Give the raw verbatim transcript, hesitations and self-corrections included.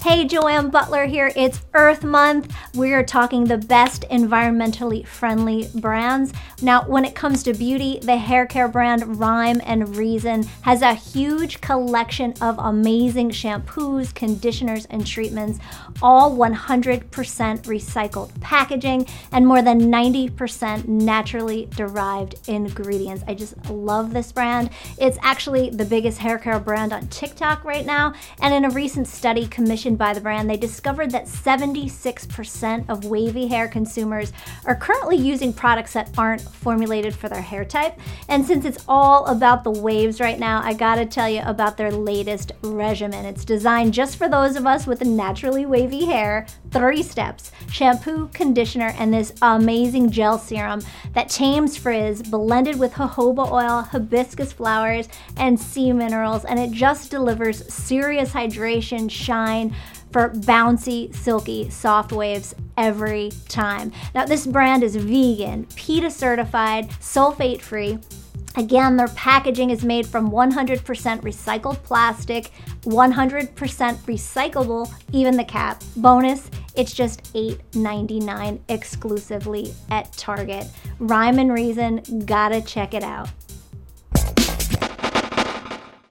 Hey, Joanne Butler here. It's Earth Month. We are talking the best environmentally friendly brands. Now, when it comes to beauty, the hair care brand Rhyme and Reason has a huge collection of amazing shampoos, conditioners, and treatments, all one hundred percent recycled packaging and more than ninety percent naturally derived ingredients. I just love this brand. It's actually the biggest hair care brand on TikTok right now, and in a recent study commissioned by the brand, they discovered that seventy-six percent of wavy hair consumers are currently using products that aren't formulated for their hair type. And since it's all about the waves right now, I gotta tell you about their latest regimen. It's designed just for those of us with naturally wavy hair. Three steps: shampoo, conditioner, and this amazing gel serum that tames frizz, blended with jojoba oil, hibiscus flowers, and sea minerals, and it just delivers serious hydration, shine, for bouncy, silky, soft waves every time. Now, this brand is vegan, PETA certified, sulfate free. Again, their packaging is made from one hundred percent recycled plastic, one hundred percent recyclable, even the cap. Bonus, it's just eight ninety-nine exclusively at Target. Rhyme and Reason, gotta check it out.